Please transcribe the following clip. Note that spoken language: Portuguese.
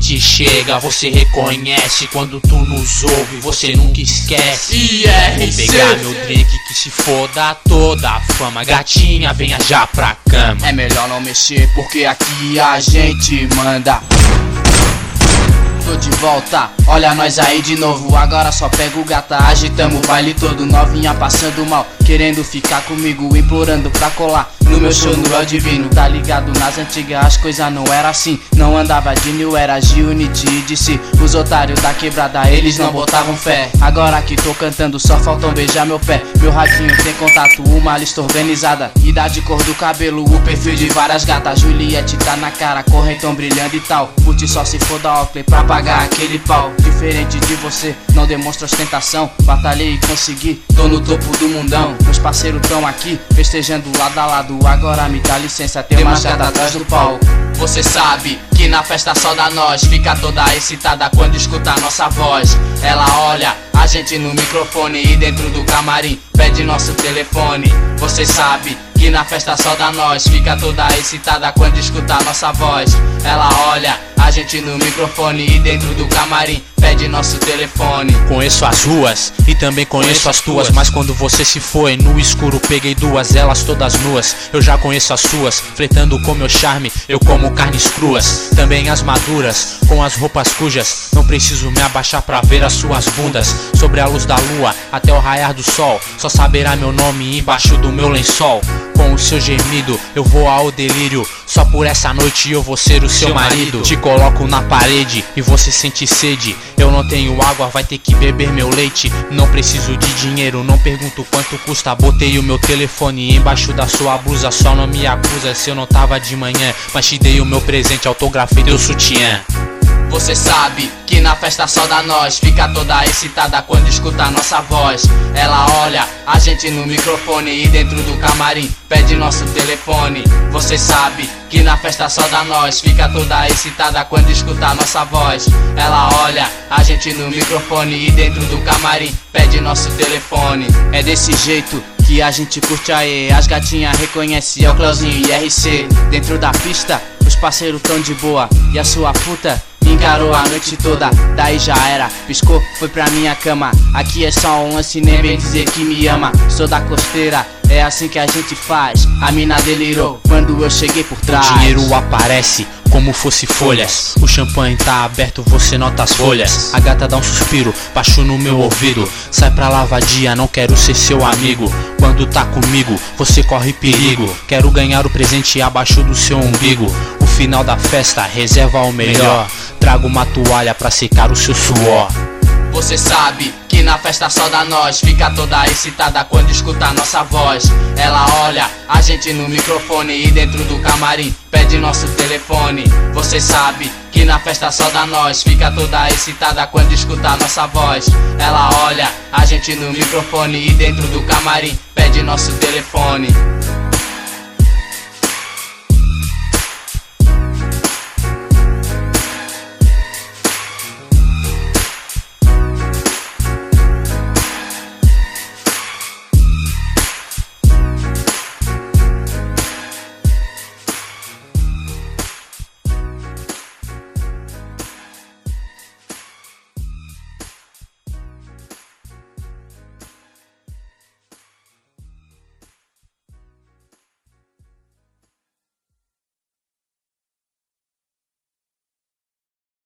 gente chega, você reconhece. Quando tu nos ouve, você nunca esquece. IRC. Vou pegar meu drink que se foda toda a fama. Gatinha, venha já pra cama. É melhor não mexer porque aqui a gente manda. Tô de volta, olha nós aí de novo. Agora só pega o gata, agitamos o baile todo. Novinha passando mal, querendo ficar comigo, implorando pra colar no meu show no El Divino. Tá ligado, nas antigas as coisas não era assim. Não andava de New, era G-Unity e DC. Os otários da quebrada, eles não botavam fé. Agora que tô cantando, só faltam beijar meu pé. Meu radinho tem contato, uma lista organizada. Idade, cor do cabelo, o perfil de várias gatas. Juliette tá na cara, correntão brilhando e tal. Put só se for da Oakley pra pagar aquele pau. Diferente de você, não demonstra ostentação. Batalhei e consegui, tô no topo do mundão. Meus parceiros tão aqui, festejando lado a lado. Agora me dá licença, tem uma gata atrás do palco. Você sabe que na festa só da nós, fica toda excitada quando escuta a nossa voz. Ela olha a gente no microfone e dentro do camarim pede nosso telefone. Você sabe que na festa só da nós, fica toda excitada quando escuta a nossa voz. Ela olha a gente no microfone e dentro do camarim pede nosso telefone. Conheço as ruas e também conheço as tuas, mas quando você se foi no escuro peguei duas, elas todas nuas. Eu já conheço as suas, flertando com meu charme, eu como carnes cruas. Também as maduras, com as roupas cujas, não preciso me abaixar pra ver as suas bundas. Sobre a luz da lua, até o raiar do sol, só saberá meu nome embaixo do meu lençol. Com o seu gemido, eu vou ao delírio. Só por essa noite eu vou ser o seu marido. Te coloco na parede e você sente sede. Eu não tenho água, vai ter que beber meu leite. Não preciso de dinheiro, não pergunto quanto custa. Botei o meu telefone embaixo da sua blusa. Só não me acusa se eu não tava de manhã, mas te dei o meu presente, autografei teu sutiã. Você sabe que na festa só da nós, fica toda excitada quando escuta a nossa voz. Ela olha a gente no microfone e dentro do camarim pede nosso telefone. Você sabe que na festa só da nós, fica toda excitada quando escuta a nossa voz. Ela olha a gente no microfone e dentro do camarim pede nosso telefone. É desse jeito que a gente curte aí, as gatinhas reconhecem, é o Cleuzinho IRC. Dentro da pista, os parceiros tão de boa e a sua puta me encarou a noite toda, daí já era, piscou, foi pra minha cama. Aqui é só um lance, nem bem dizer que me ama. Sou da costeira, é assim que a gente faz. A mina delirou quando eu cheguei por trás. O dinheiro aparece como fosse folhas. O champanhe tá aberto, você nota as folhas. A gata dá um suspiro, baixo no meu ouvido. Sai pra lá, vadia, não quero ser seu amigo. Quando tá comigo, você corre perigo. Quero ganhar o presente abaixo do seu umbigo. O final da festa, reserva o melhor. Trago uma toalha pra secar o seu suor. Você sabe que na festa só da nós, fica toda excitada quando escuta a nossa voz. Ela olha a gente no microfone e dentro do camarim pede nosso telefone. Você sabe que na festa só da nós, fica toda excitada quando escuta a nossa voz. Ela olha a gente no microfone e dentro do camarim pede nosso telefone.